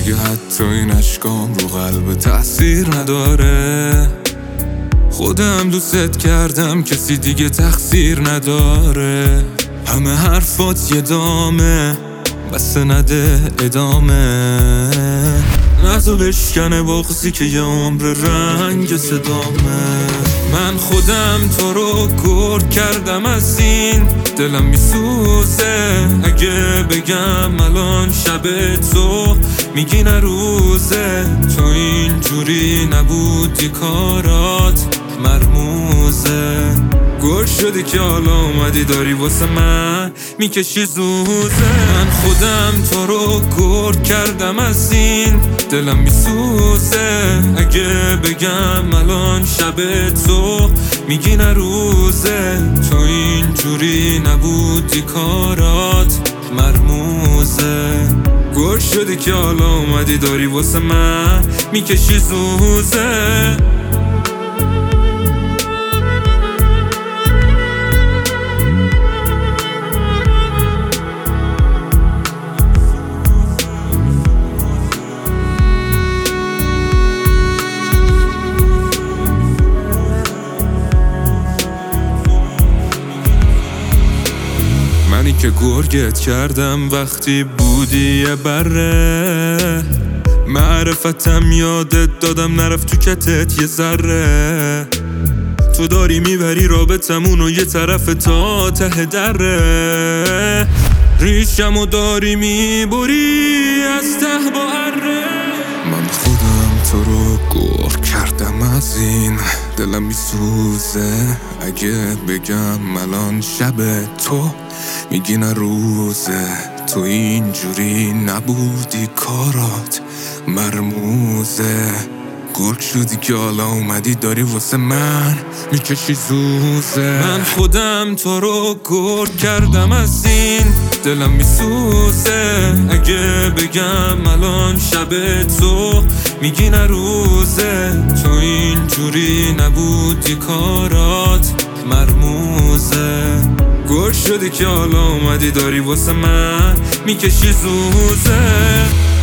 اگه حتی این اشکام رو قلب تأثیر نداره. خودم دوست کردم، کسی دیگه تقصیر نداره. همه حرفات یه دامه، بس نده ادامه. نزو بشکنه بغضی که یه عمر رنگ صدامه. من خودم تو رو گرد کردم از این، دلم میسوزه اگه بگم الان شب تو میگی نه روزه. تو اینجوری نبودی کارات مرموزه. گل شدی که حالا اومدی داری واسه من میکشی زوزه. من خودم تو رو گرد کردم از این، دلم میسوزه اگه بگم الان شب تو میگی نه روزه. تو اینجوری نبودی کارات مرموزه. گل شدی که حالا اومدی داری واسه من میکشی زوزه. منی که گرگت کردم وقتی بودی یه بره. معرفتم یادت دادم نرفت تو کتت یه ذره. تو داری میبری رابطمونو یه طرف تا ته دره. ریشمو داری میبری از ته با اره. من خودم تو رو گرگ کردم از این، دلم میسوزه اگه بگم الان شب تو میگی نه روزه. تو اینجوری نبودی کارات مرموزه. گرگ شدی که حالا اومدی داری واسه من میکشی زوزه. من خودم تو رو گرگ کردم از این، دلم میسوزه اگه بگم الان شب تو میگی نه روزه. تو اینجوری نبودی کارات مرموزه. گل شدی که حالا اومدی داری واسه من میکشی زوزه.